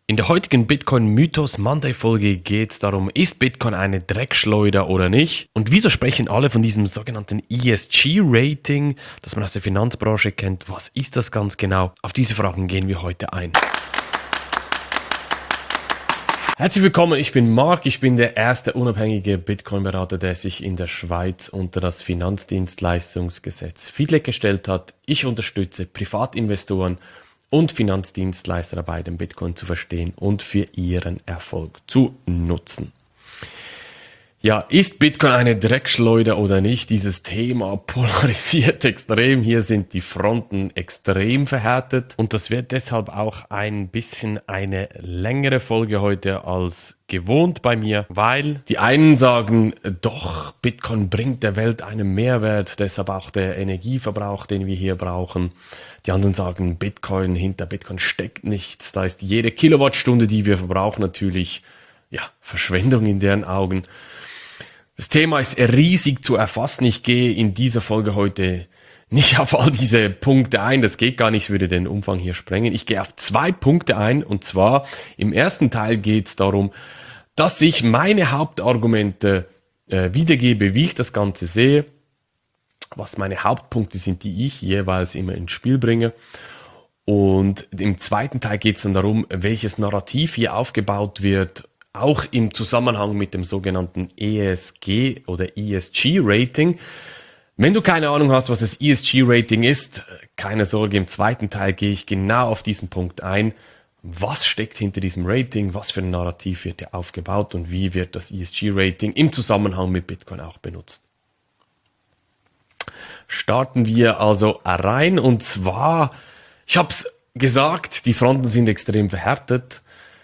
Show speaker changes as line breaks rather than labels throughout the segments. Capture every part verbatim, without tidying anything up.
In der heutigen Bitcoin Mythos Monday Folge geht es darum, ist Bitcoin eine Dreckschleuder oder nicht? Und wieso sprechen alle von diesem sogenannten E S G-Rating, das man aus der Finanzbranche kennt? Was ist das ganz genau? Auf diese Fragen gehen wir heute ein. Herzlich willkommen, ich bin Marc, ich bin der erste unabhängige Bitcoin-Berater, der sich in der Schweiz unter das Finanzdienstleistungsgesetz F I D L E gestellt hat. Ich unterstütze Privatinvestoren und Finanzdienstleister dabei, den Bitcoin zu verstehen und für ihren Erfolg zu nutzen. Ja, ist Bitcoin eine Dreckschleuder oder nicht? Dieses Thema polarisiert extrem. Hier sind die Fronten extrem verhärtet und das wird deshalb auch ein bisschen eine längere Folge heute als gewohnt bei mir, weil die einen sagen, doch, Bitcoin bringt der Welt einen Mehrwert, deshalb auch der Energieverbrauch, den wir hier brauchen. Die anderen sagen, Bitcoin, hinter Bitcoin steckt nichts, da ist jede Kilowattstunde, die wir verbrauchen, natürlich ja, Verschwendung in deren Augen. Das Thema ist riesig zu erfassen. Ich gehe in dieser Folge heute nicht auf all diese Punkte ein. Das geht gar nicht, ich würde den Umfang hier sprengen. Ich gehe auf zwei Punkte ein. Und zwar im ersten Teil geht es darum, dass ich meine Hauptargumente äh, wiedergebe, wie ich das Ganze sehe, was meine Hauptpunkte sind, die ich jeweils immer ins Spiel bringe. Und im zweiten Teil geht es dann darum, welches Narrativ hier aufgebaut wird, auch im Zusammenhang mit dem sogenannten E S G oder E S G-Rating. Wenn du keine Ahnung hast, was das E S G-Rating ist, keine Sorge, im zweiten Teil gehe ich genau auf diesen Punkt ein. Was steckt hinter diesem Rating, was für ein Narrativ wird hier aufgebaut und wie wird das E S G-Rating im Zusammenhang mit Bitcoin auch benutzt. Starten wir also rein und zwar, ich habe es gesagt, die Fronten sind extrem verhärtet.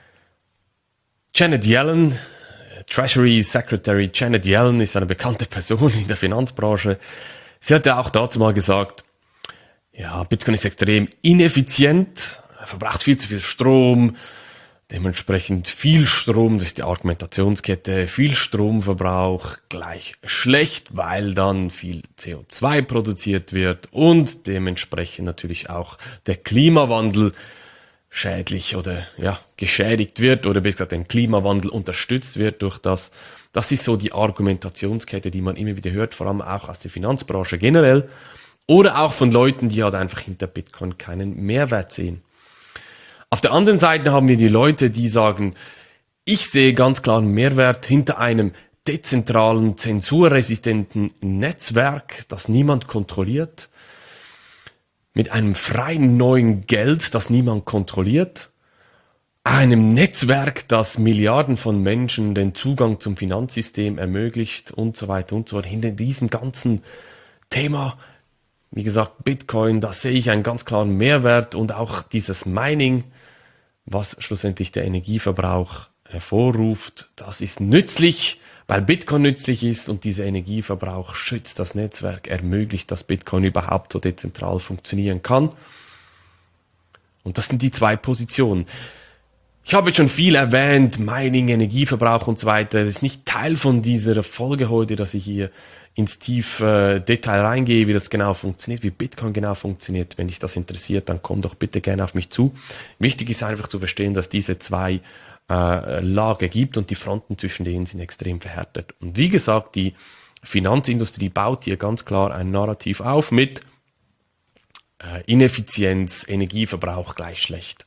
Janet Yellen, Treasury Secretary Janet Yellen ist eine bekannte Person in der Finanzbranche. Sie hat ja auch dazu mal gesagt, ja, Bitcoin ist extrem ineffizient, verbraucht viel zu viel Strom, dementsprechend viel Strom, das ist die Argumentationskette, viel Stromverbrauch gleich schlecht, weil dann viel C O zwei produziert wird und dementsprechend natürlich auch der Klimawandel schädlich oder ja geschädigt wird oder besser gesagt den Klimawandel unterstützt wird durch das. Das ist so die Argumentationskette, die man immer wieder hört, vor allem auch aus der Finanzbranche generell oder auch von Leuten, die halt einfach hinter Bitcoin keinen Mehrwert sehen. Auf der anderen Seite haben wir die Leute, die sagen, ich sehe ganz klar einen Mehrwert hinter einem dezentralen, zensurresistenten Netzwerk, das niemand kontrolliert, mit einem freien neuen Geld, das niemand kontrolliert, einem Netzwerk, das Milliarden von Menschen den Zugang zum Finanzsystem ermöglicht und so weiter und so fort. Hinter diesem ganzen Thema, wie gesagt, Bitcoin, da sehe ich einen ganz klaren Mehrwert und auch dieses Mining, was schlussendlich der Energieverbrauch hervorruft, das ist nützlich, weil Bitcoin nützlich ist und dieser Energieverbrauch schützt das Netzwerk, ermöglicht, dass Bitcoin überhaupt so dezentral funktionieren kann. Und das sind die zwei Positionen. Ich habe jetzt schon viel erwähnt, Mining, Energieverbrauch und so weiter. Das ist nicht Teil von dieser Folge heute, dass ich hier ins tiefe Detail reingehe, wie das genau funktioniert, wie Bitcoin genau funktioniert. Wenn dich das interessiert, dann komm doch bitte gerne auf mich zu. Wichtig ist einfach zu verstehen, dass diese zwei äh, Lager gibt und die Fronten zwischen denen sind extrem verhärtet. Und wie gesagt, die Finanzindustrie baut hier ganz klar ein Narrativ auf mit äh, Ineffizienz, Energieverbrauch gleich schlecht.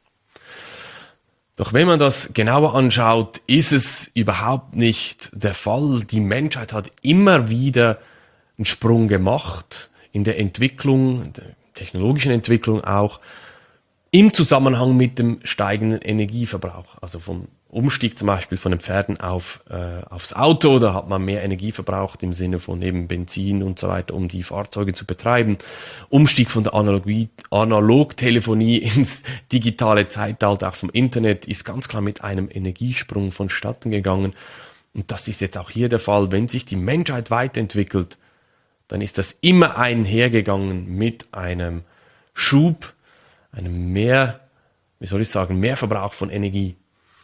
Doch wenn man das genauer anschaut, ist es überhaupt nicht der Fall. Die Menschheit hat immer wieder einen Sprung gemacht in der Entwicklung, der technologischen Entwicklung auch, im Zusammenhang mit dem steigenden Energieverbrauch. Also vom Umstieg zum Beispiel von den Pferden auf, äh, aufs Auto, da hat man mehr Energie verbraucht im Sinne von eben Benzin und so weiter, um die Fahrzeuge zu betreiben. Umstieg von der Analogie, Analogtelefonie ins digitale Zeitalter, auch vom Internet, ist ganz klar mit einem Energiesprung vonstatten gegangen. Und das ist jetzt auch hier der Fall. Wenn sich die Menschheit weiterentwickelt, dann ist das immer einhergegangen mit einem Schub, einem mehr, wie soll ich sagen, Mehrverbrauch von Energie.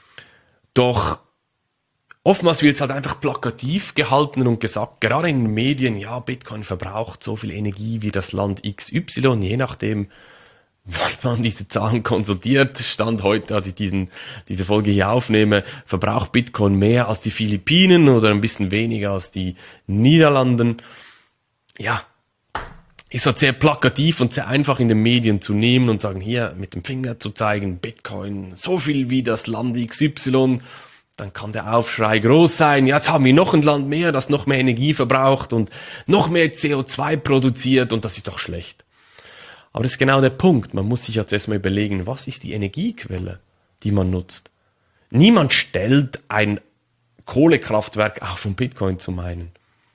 Doch oftmals wird es halt einfach plakativ gehalten und gesagt, gerade in den Medien, ja, Bitcoin verbraucht so viel Energie wie das Land X Y, je nachdem, wann man diese Zahlen konsultiert, Stand heute, als ich diesen, diese Folge hier aufnehme, verbraucht Bitcoin mehr als die Philippinen oder ein bisschen weniger als die Niederlanden. Ja, ist halt sehr plakativ und sehr einfach in den Medien zu nehmen und sagen, hier mit dem Finger zu zeigen, Bitcoin so viel wie das Land X Y, dann kann der Aufschrei groß sein, ja, jetzt haben wir noch ein Land mehr, das noch mehr Energie verbraucht und noch mehr C O zwei produziert und das ist doch schlecht. Aber das ist genau der Punkt. Man muss sich jetzt erstmal überlegen, was ist die Energiequelle, die man nutzt. Niemand stellt ein Kohlekraftwerk auf, um Bitcoin zu meinen.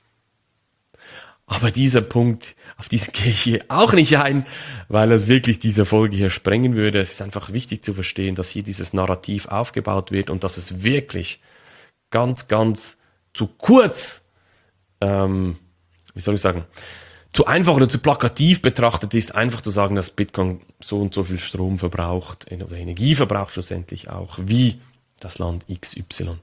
Aber dieser Punkt, auf diesen gehe ich hier auch nicht ein, weil es wirklich diese Folge hier sprengen würde. Es ist einfach wichtig zu verstehen, dass hier dieses Narrativ aufgebaut wird und dass es wirklich ganz, ganz zu kurz, ähm, wie soll ich sagen, zu einfach oder zu plakativ betrachtet ist, einfach zu sagen, dass Bitcoin so und so viel Strom verbraucht oder Energie verbraucht schlussendlich auch, wie das Land X Y.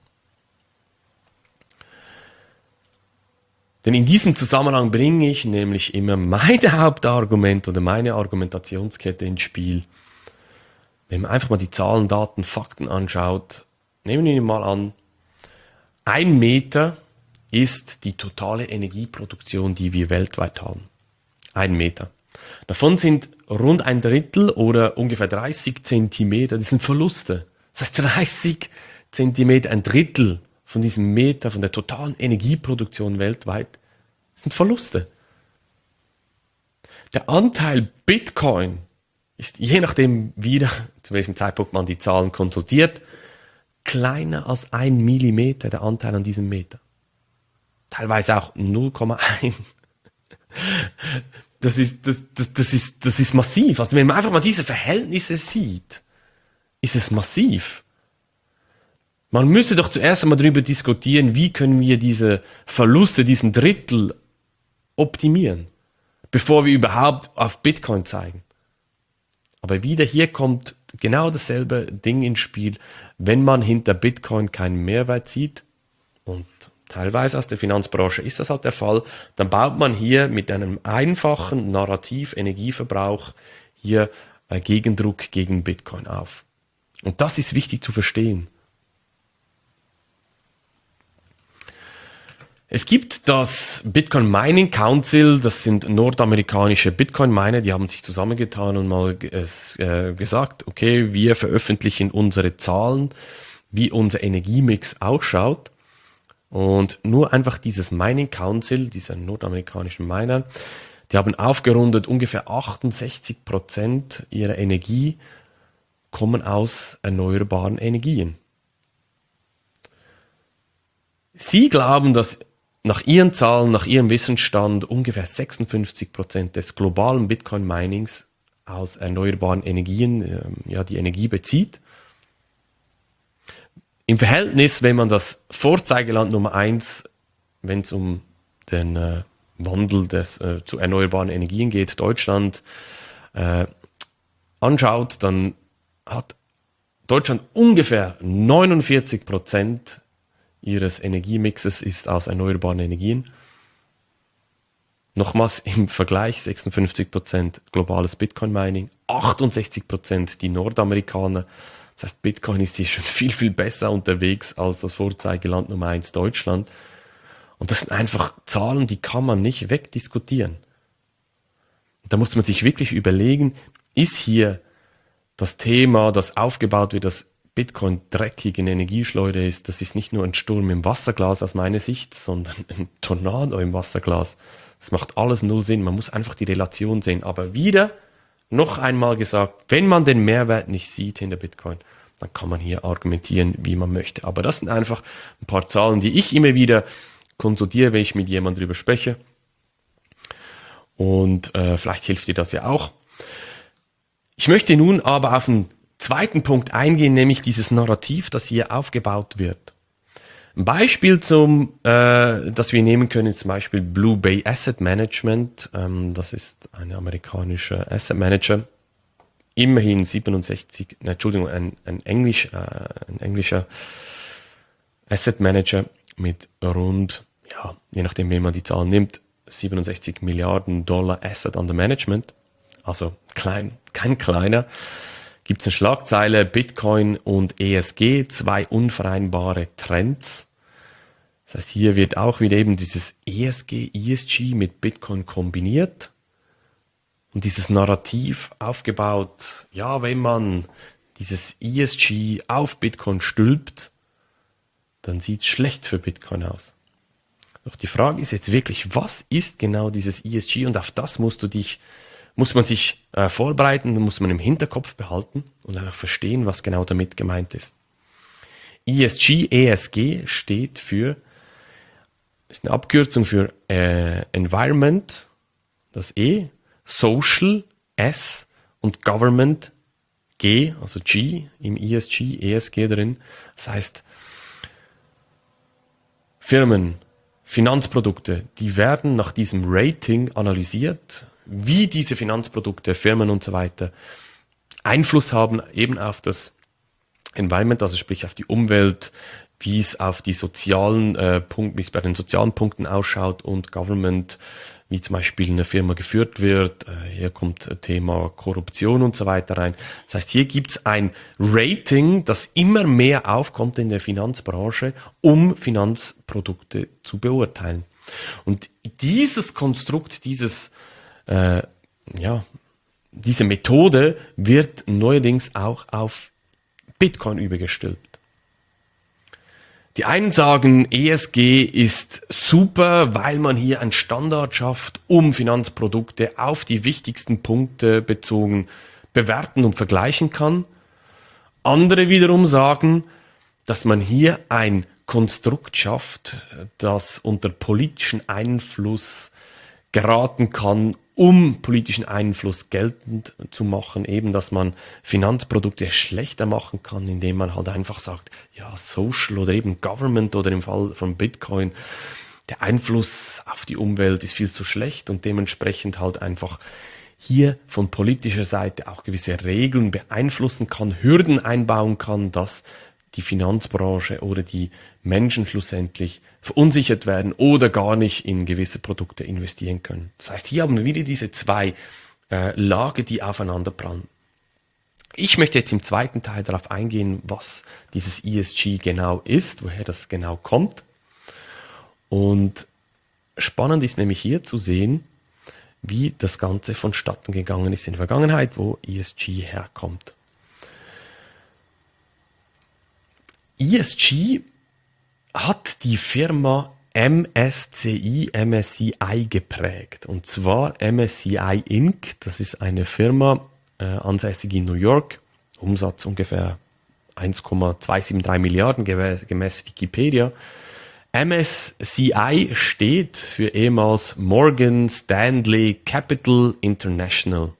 Denn in diesem Zusammenhang bringe ich nämlich immer mein Hauptargument oder meine Argumentationskette ins Spiel. Wenn man einfach mal die Zahlen, Daten, Fakten anschaut, nehmen wir mal an, ein Meter ist die totale Energieproduktion, die wir weltweit haben. Ein Meter. Davon sind rund ein Drittel oder ungefähr dreißig Zentimeter, das sind Verluste. Das heißt dreißig Zentimeter, ein Drittel von diesem Meter, von der totalen Energieproduktion weltweit, sind Verluste. Der Anteil Bitcoin ist, je nachdem wieder, zu welchem Zeitpunkt man die Zahlen konsultiert, kleiner als ein Millimeter, der Anteil an diesem Meter. Teilweise auch null Komma eins. Das ist, das, das, das, ist, das ist massiv. Also wenn man einfach mal diese Verhältnisse sieht, ist es massiv. Man müsste doch zuerst einmal darüber diskutieren, wie können wir diese Verluste, diesen Drittel optimieren, bevor wir überhaupt auf Bitcoin zeigen. Aber wieder hier kommt genau dasselbe Ding ins Spiel, wenn man hinter Bitcoin keinen Mehrwert sieht, und teilweise aus der Finanzbranche ist das halt der Fall, dann baut man hier mit einem einfachen Narrativ Energieverbrauch hier äh, Gegendruck gegen Bitcoin auf. Und das ist wichtig zu verstehen. Es gibt das Bitcoin Mining Council, das sind nordamerikanische Bitcoin-Miner, die haben sich zusammengetan und mal es, äh, gesagt, okay, wir veröffentlichen unsere Zahlen, wie unser Energiemix ausschaut. Und nur einfach dieses Mining Council, dieser nordamerikanischen Miner, die haben aufgerundet, ungefähr achtundsechzig Prozent ihrer Energie kommen aus erneuerbaren Energien. Sie glauben, dass nach ihren Zahlen, nach ihrem Wissensstand ungefähr sechsundfünfzig Prozent des globalen Bitcoin-Minings aus erneuerbaren Energien, äh, ja, die Energie bezieht. Im Verhältnis, wenn man das Vorzeigeland Nummer eins, wenn es um den äh, Wandel des, äh, zu erneuerbaren Energien geht, Deutschland, äh, anschaut, dann hat Deutschland ungefähr neunundvierzig Prozent ihres Energiemixes ist aus erneuerbaren Energien. Nochmals im Vergleich, sechsundfünfzig Prozent globales Bitcoin-Mining, achtundsechzig Prozent die Nordamerikaner. Das heißt, Bitcoin ist hier schon viel, viel besser unterwegs als das Vorzeigeland Nummer eins Deutschland. Und das sind einfach Zahlen, die kann man nicht wegdiskutieren. Da muss man sich wirklich überlegen, ist hier das Thema, das aufgebaut wird, dass Bitcoin dreckig in Energieschleuder ist, das ist nicht nur ein Sturm im Wasserglas aus meiner Sicht, sondern ein Tornado im Wasserglas. Das macht alles null Sinn. Man muss einfach die Relation sehen. Aber wieder, noch einmal gesagt, wenn man den Mehrwert nicht sieht hinter Bitcoin, dann kann man hier argumentieren, wie man möchte. Aber das sind einfach ein paar Zahlen, die ich immer wieder konsultiere, wenn ich mit jemandem drüber spreche. Und äh, vielleicht hilft dir das ja auch. Ich möchte nun aber auf einen zweiten Punkt eingehen, nämlich dieses Narrativ, das hier aufgebaut wird. Ein Beispiel, zum, äh, das wir nehmen können, ist zum Beispiel Blue Bay Asset Management. Ähm, das ist ein amerikanischer Asset Manager. Immerhin siebenundsechzig, ne, Entschuldigung, ein, ein, Englisch, äh, ein englischer Asset Manager mit rund, ja, je nachdem, wie man die Zahlen nimmt, siebenundsechzig Milliarden Dollar Asset under Management. Also klein, kein kleiner, gibt es eine Schlagzeile, Bitcoin und E S G, zwei unvereinbare Trends. Das heißt, hier wird auch wieder eben dieses E S G, E S G mit Bitcoin kombiniert und dieses Narrativ aufgebaut, ja, wenn man dieses E S G auf Bitcoin stülpt, dann sieht es schlecht für Bitcoin aus. Doch die Frage ist jetzt wirklich, was ist genau dieses E S G? Und auf das musst du dich, muss man sich äh, vorbereiten, muss man im Hinterkopf behalten und einfach verstehen, was genau damit gemeint ist. E S G, E S G steht für, ist eine Abkürzung für äh, Environment, das E, Social, S und Government, G, also G im E S G, E S G drin. Das heißt, Firmen, Finanzprodukte, die werden nach diesem Rating analysiert, wie diese Finanzprodukte, Firmen und so weiter Einfluss haben eben auf das Environment, also sprich auf die Umwelt, wie es auf die sozialen äh, Punkte, wie es bei den sozialen Punkten ausschaut und Government, wie zum Beispiel eine Firma geführt wird. Äh, hier kommt Thema Korruption und so weiter rein. Das heißt, hier gibt es ein Rating, das immer mehr aufkommt in der Finanzbranche, um Finanzprodukte zu beurteilen. Und dieses Konstrukt, dieses, äh, ja, diese Methode wird neuerdings auch auf Bitcoin übergestülpt. Die einen sagen, E S G ist super, weil man hier einen Standard schafft, um Finanzprodukte auf die wichtigsten Punkte bezogen bewerten und vergleichen kann. Andere wiederum sagen, dass man hier ein Konstrukt schafft, das unter politischen Einfluss geraten kann, um politischen Einfluss geltend zu machen, eben, dass man Finanzprodukte schlechter machen kann, indem man halt einfach sagt, ja, Social oder eben Government oder im Fall von Bitcoin, der Einfluss auf die Umwelt ist viel zu schlecht und dementsprechend halt einfach hier von politischer Seite auch gewisse Regeln beeinflussen kann, Hürden einbauen kann, dass die Finanzbranche oder die Menschen schlussendlich verunsichert werden oder gar nicht in gewisse Produkte investieren können. Das heißt, hier haben wir wieder diese zwei äh, Lager, die aufeinander prallen. Ich möchte jetzt im zweiten Teil darauf eingehen, was dieses E S G genau ist, woher das genau kommt. Und spannend ist nämlich hier zu sehen, wie das Ganze vonstatten gegangen ist in der Vergangenheit, wo E S G herkommt. E S G hat die Firma M S C I, M S C I geprägt. Und zwar M S C I Incorporated. Das ist eine Firma, äh, ansässig in New York. Umsatz ungefähr eins Komma zweihundertdreiundsiebzig Milliarden gemäß, gemäß Wikipedia. M S C I steht für ehemals Morgan Stanley Capital International.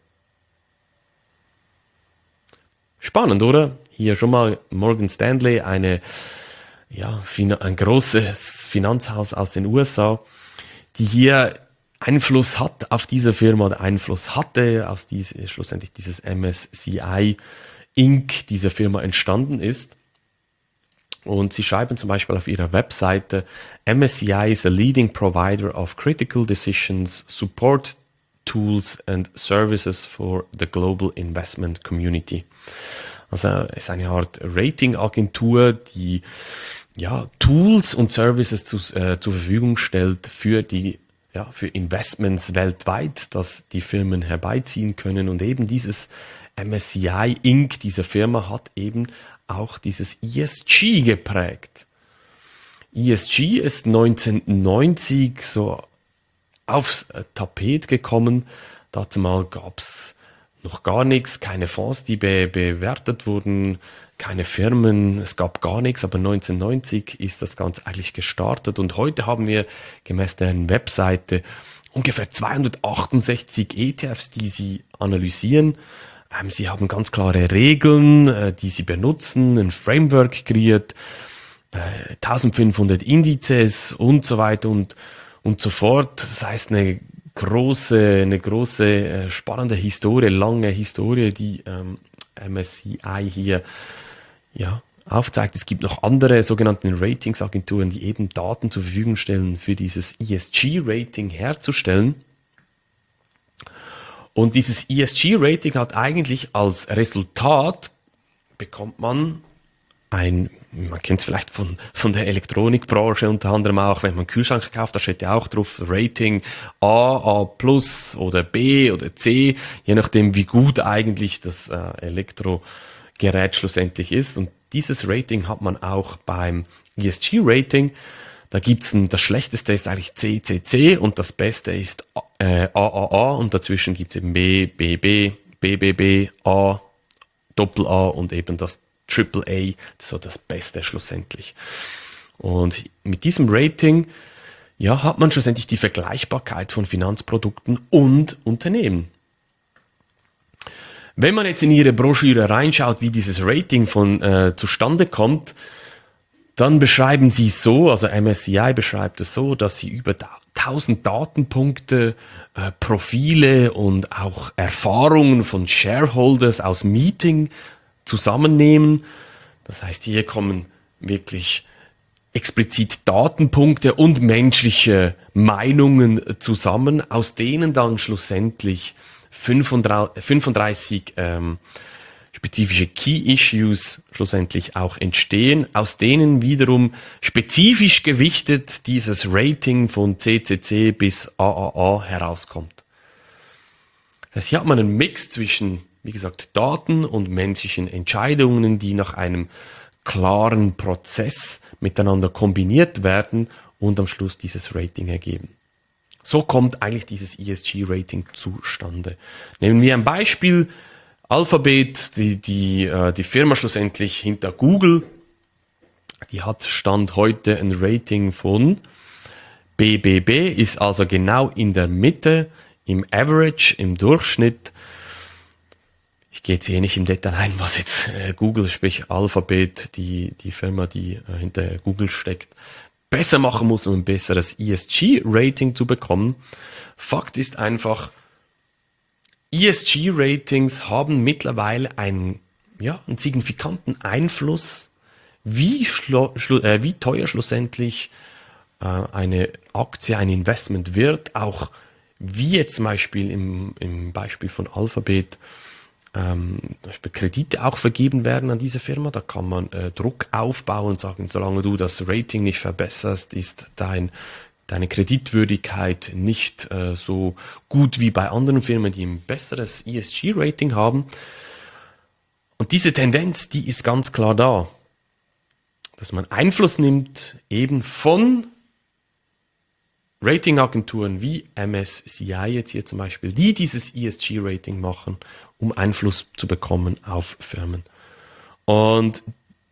Spannend, oder? Hier schon mal Morgan Stanley, eine, ja, ein großes Finanzhaus aus den U S A, die hier Einfluss hat auf diese Firma, oder Einfluss hatte, aus diese, schlussendlich dieses M S C I Incorporated, diese Firma entstanden ist. Und sie schreiben zum Beispiel auf ihrer Webseite, M S C I is a leading provider of critical decisions, support tools and services for the global investment community. Also es ist eine Art Ratingagentur, die ja, Tools und Services zu, äh, zur Verfügung stellt für die ja, für Investments weltweit, dass die Firmen herbeiziehen können. Und eben dieses M S C I Incorporated, diese Firma, hat eben auch dieses E S G geprägt. E S G ist neunzehnhundertneunzig so aufs Tapet gekommen. Dazu mal gab es noch gar nichts, keine Fonds, die be- bewertet wurden, keine Firmen, es gab gar nichts, aber neunzehnhundertneunzig ist das Ganze eigentlich gestartet und heute haben wir gemäß deren Webseite ungefähr zweihundertachtundsechzig E T Fs, die sie analysieren. Ähm, sie haben ganz klare Regeln, äh, die sie benutzen, ein Framework kreiert, äh, eintausendfünfhundert Indizes und so weiter und, und so fort. Das heißt, eine große, eine große, äh, spannende Historie, lange Historie, die ähm, M S C I hier ja, aufzeigt. Es gibt noch andere sogenannte Ratingsagenturen, die eben Daten zur Verfügung stellen, für dieses E S G-Rating herzustellen. Und dieses E S G-Rating hat eigentlich als Resultat, bekommt man ein, man kennt es vielleicht von, von der Elektronikbranche unter anderem auch, wenn man einen Kühlschrank kauft, da steht ja auch drauf Rating A, A plus oder B oder C, je nachdem wie gut eigentlich das äh, Elektrogerät schlussendlich ist. Und dieses Rating hat man auch beim E S G-Rating. Da gibt's ein, das Schlechteste ist eigentlich C C C und das Beste ist äh, A A A und dazwischen gibt's eben B, B B, B B B, A, Doppel A und eben das Triple A, so das Beste schlussendlich. Und mit diesem Rating, ja, hat man schlussendlich die Vergleichbarkeit von Finanzprodukten und Unternehmen. Wenn man jetzt in Ihre Broschüre reinschaut, wie dieses Rating von äh, zustande kommt, dann beschreiben Sie es so, also M S C I beschreibt es so, dass Sie über tausend Datenpunkte, äh, Profile und auch Erfahrungen von Shareholders aus Meeting zusammennehmen. Das heißt, hier kommen wirklich explizit Datenpunkte und menschliche Meinungen zusammen, aus denen dann schlussendlich fünfunddreißig ähm, spezifische Key Issues schlussendlich auch entstehen, aus denen wiederum spezifisch gewichtet dieses Rating von C C C bis A A A herauskommt. Das heißt, hier hat man einen Mix zwischen, wie gesagt, Daten und menschlichen Entscheidungen, die nach einem klaren Prozess miteinander kombiniert werden und am Schluss dieses Rating ergeben. So kommt eigentlich dieses E S G-Rating zustande. Nehmen wir ein Beispiel. Alphabet, die, die, die Firma schlussendlich hinter Google, die hat Stand heute ein Rating von B B B, ist also genau in der Mitte, im Average, im Durchschnitt. Ich gehe jetzt hier nicht im Detail ein, was jetzt Google, sprich Alphabet, die, die Firma, die hinter Google steckt, besser machen muss, um ein besseres E S G-Rating zu bekommen. Fakt ist einfach, E S G-Ratings haben mittlerweile einen, ja, einen signifikanten Einfluss, wie, schlo, schlu, äh, wie teuer schlussendlich äh, eine Aktie, ein Investment wird, auch wie jetzt zum Beispiel im, im Beispiel von Alphabet ähm, zum Beispiel Kredite auch vergeben werden an diese Firma. Da kann man äh, Druck aufbauen und sagen, solange du das Rating nicht verbesserst, ist dein deine Kreditwürdigkeit nicht äh, so gut wie bei anderen Firmen, die ein besseres E S G-Rating haben. Und diese Tendenz, die ist ganz klar da, dass man Einfluss nimmt eben von Ratingagenturen wie M S C I jetzt hier zum Beispiel, die dieses E S G-Rating machen, um Einfluss zu bekommen auf Firmen. Und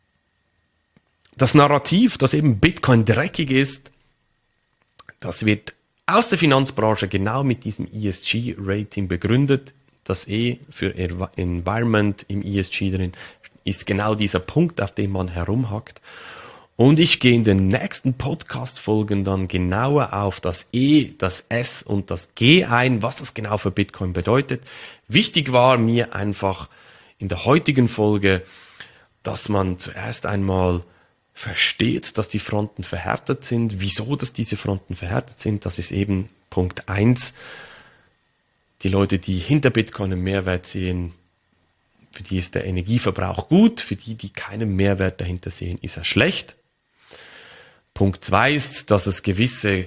das Narrativ, dass eben Bitcoin dreckig ist, das wird aus der Finanzbranche genau mit diesem E S G-Rating begründet. Das E für Environment im E S G drin ist genau dieser Punkt, auf dem man herumhackt. Und ich gehe in den nächsten Podcast-Folgen dann genauer auf das E, das S und das G ein, was das genau für Bitcoin bedeutet. Wichtig war mir einfach in der heutigen Folge, dass man zuerst einmal versteht, dass die Fronten verhärtet sind. Wieso, dass diese Fronten verhärtet sind, das ist eben Punkt eins. Die Leute, die hinter Bitcoin einen Mehrwert sehen, für die ist der Energieverbrauch gut, für die, die keinen Mehrwert dahinter sehen, ist er schlecht. Punkt zwei ist, dass es gewisse,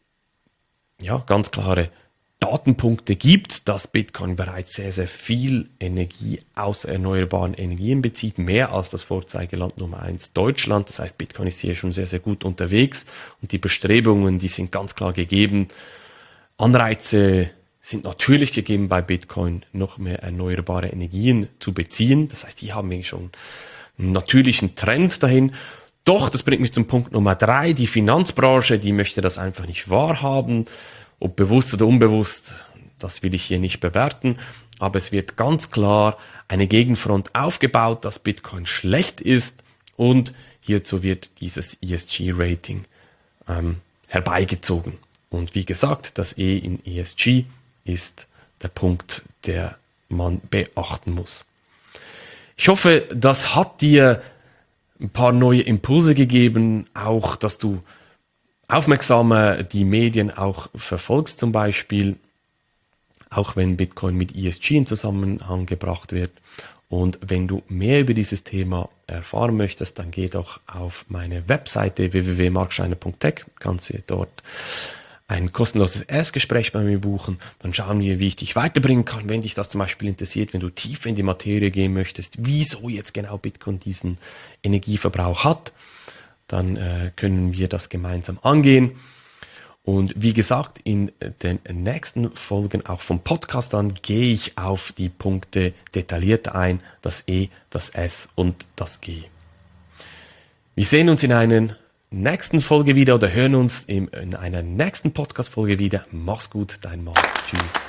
ja, ganz klare Datenpunkte gibt, dass Bitcoin bereits sehr, sehr viel Energie aus erneuerbaren Energien bezieht, mehr als das Vorzeigeland Nummer eins Deutschland. Das heißt, Bitcoin ist hier schon sehr, sehr gut unterwegs und die Bestrebungen, die sind ganz klar gegeben. Anreize sind natürlich gegeben bei Bitcoin, noch mehr erneuerbare Energien zu beziehen. Das heißt, die haben eigentlich schon einen natürlichen Trend dahin. Doch, das bringt mich zum Punkt Nummer drei. Die Finanzbranche, die möchte das einfach nicht wahrhaben. Ob bewusst oder unbewusst, das will ich hier nicht bewerten. Aber es wird ganz klar eine Gegenfront aufgebaut, dass Bitcoin schlecht ist. Und hierzu wird dieses E S G-Rating ähm, herbeigezogen. Und wie gesagt, das E in E S G ist der Punkt, der man beachten muss. Ich hoffe, das hat dir ein paar neue Impulse gegeben, auch dass du aufmerksamer die Medien auch verfolgst zum Beispiel, auch wenn Bitcoin mit E S G in Zusammenhang gebracht wird. Und wenn du mehr über dieses Thema erfahren möchtest, dann geh doch auf meine Webseite w w w punkt marksteiner punkt tech. Kannst du dort ein kostenloses Erstgespräch bei mir buchen. Dann schauen wir, wie ich dich weiterbringen kann, wenn dich das zum Beispiel interessiert, wenn du tiefer in die Materie gehen möchtest, wieso jetzt genau Bitcoin diesen Energieverbrauch hat. Dann äh, können wir das gemeinsam angehen. Und wie gesagt, in den nächsten Folgen auch vom Podcast dann gehe ich auf die Punkte detaillierter ein, das E, das S und das G. Wir sehen uns in einer nächsten Folge wieder oder hören uns in einer nächsten Podcast-Folge wieder. Mach's gut, dein Marc. Tschüss.